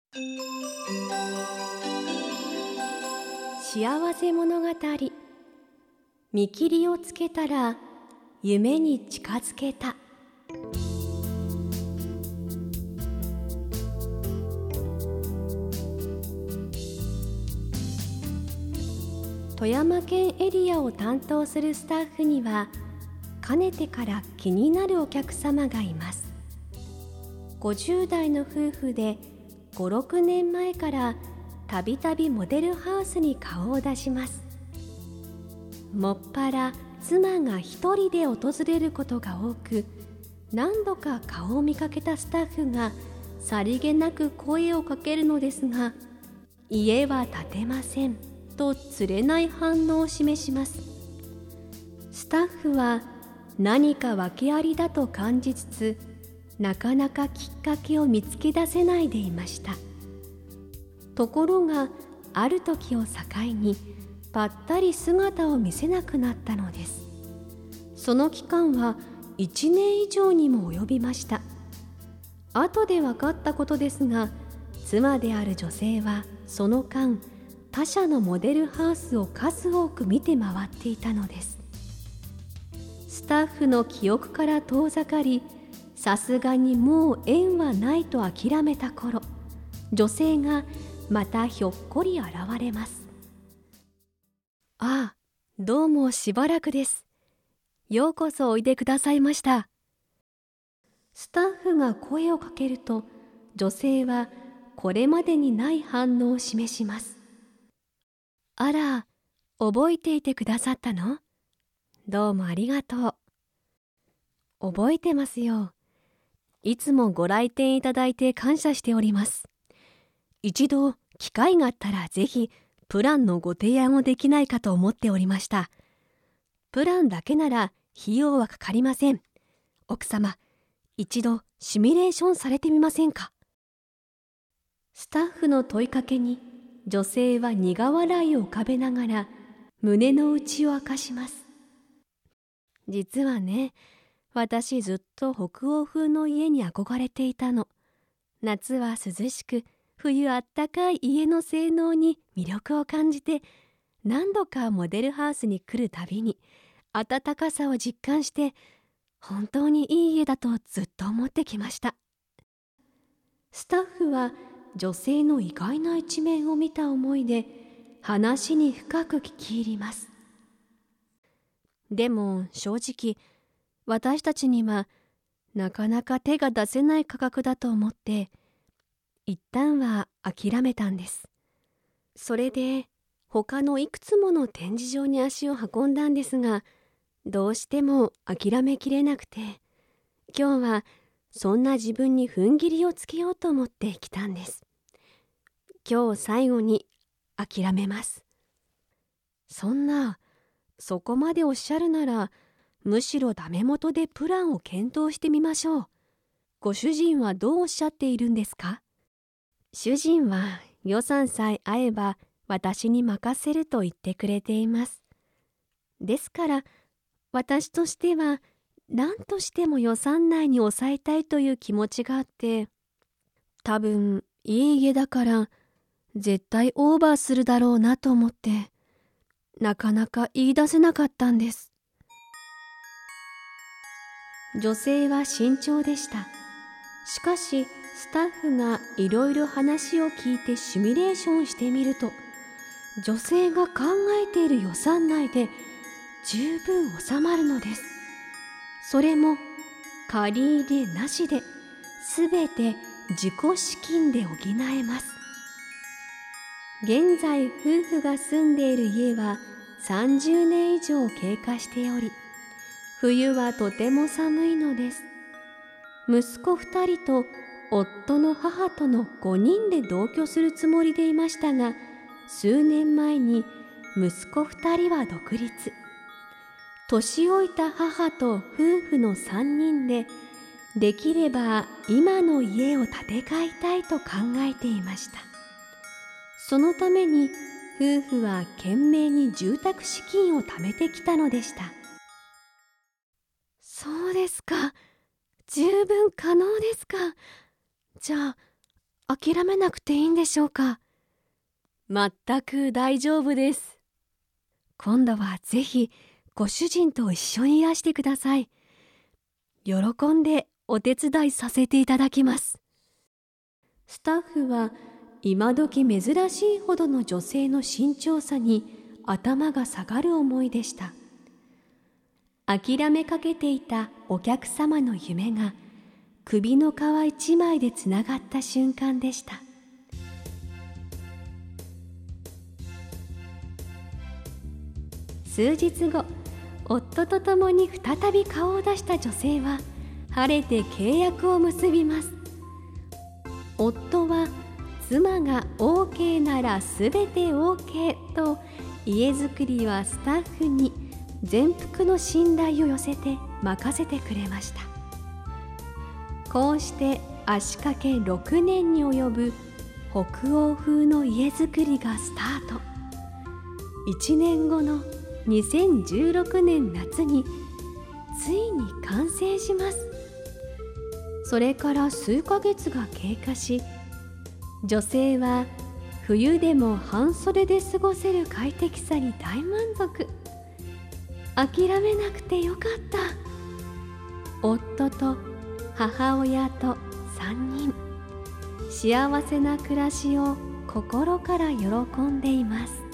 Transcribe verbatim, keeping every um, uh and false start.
幸せ物語。見切りをつけたら夢に近づけた。富山県エリアを担当するスタッフにはかねてから気になるお客様がいます。ごじゅう代の夫婦でご、ろくねんまえからたびたびモデルハウスに顔を出します。もっぱら妻が一人で訪れることが多く、何度か顔を見かけたスタッフがさりげなく声をかけるのですが、家は建てませんとつれない反応を示します。スタッフは何か訳ありだと感じつつ、なかなかきっかけを見つけ出せないでいました。ところがある時を境にぱったり姿を見せなくなったのです。その期間はいちねん以上にも及びました。後で分かったことですが、妻である女性はその間他社のモデルハウスを数多く見て回っていたのです。スタッフの記憶から遠ざかり、さすがにもう縁はないと諦めた頃、女性がまたひょっこり現れます。ああ、どうもしばらくです。ようこそおいでくださいました。スタッフが声をかけると、女性はこれまでにない反応を示します。あら、覚えていてくださったの？どうもありがとう。覚えてますよ。いつもご来店いただいて感謝しております。一度機会があったらぜひプランのご提案をできないかと思っておりました。プランだけなら費用はかかりません。奥様、一度シミュレーションされてみませんか？スタッフの問いかけに女性は苦笑いを浮かべながら胸の内を明かします。実はね、私ずっと北欧風の家に憧れていたの。夏は涼しく、冬あったかい家の性能に魅力を感じて、何度かモデルハウスに来るたびに暖かさを実感して、本当にいい家だとずっと思ってきました。スタッフは女性の意外な一面を見た思いで話に深く聞き入ります。でも正直、私たちにはなかなか手が出せない価格だと思って一旦は諦めたんです。それで他のいくつもの展示場に足を運んだんですが、どうしても諦めきれなくて、今日はそんな自分に踏ん切りをつけようと思って来たんです。今日最後に諦めます。そんな、そこまでおっしゃるなら、むしろダメ元でプランを検討してみましょう。ご主人はどうおっしゃっているんですか？主人は予算さえ合えば私に任せると言ってくれています。ですから私としては何としても予算内に抑えたいという気持ちがあって、多分いい家だから絶対オーバーするだろうなと思ってなかなか言い出せなかったんです。女性は慎重でした。しかしスタッフがいろいろ話を聞いてシミュレーションしてみると、女性が考えている予算内で十分収まるのです。それも借り入れなしで、すべて自己資金で補えます。現在夫婦が住んでいる家はさんじゅうねん以上経過しており、冬はとても寒いのです。息子ふたりと夫の母とのごにんで同居するつもりでいましたが、数年前に息子ふたりは独立。年老いた母と夫婦のさんにんで、できれば今の家を建て替えたいと考えていました。そのために夫婦は懸命に住宅資金を貯めてきたのでした。そうですか。十分可能ですか。じゃあ、 諦めなくていいんでしょうか？全く大丈夫です。今度はぜひご主人と一緒にいらしてください。喜んでお手伝いさせていただきます。スタッフは今時珍しいほどの女性の慎重さに頭が下がる思いでした。諦めかけていたお客様の夢が首の皮一枚でつながった瞬間でした。数日後、夫と共に再び顔を出した女性は晴れて契約を結びます。夫は妻が オーケー ならすべて オーケー と家づくりはスタッフに全幅の信頼を寄せて任せてくれました。こうして足掛けろくねんに及ぶ北欧風の家づくりがスタート。いちねんごのにせんじゅうろくねん夏についに完成します。それから数ヶ月が経過し、女性は冬でも半袖で過ごせる快適さに大満足。諦めなくてよかった。夫と母親とさんにん、幸せな暮らしを心から喜んでいます。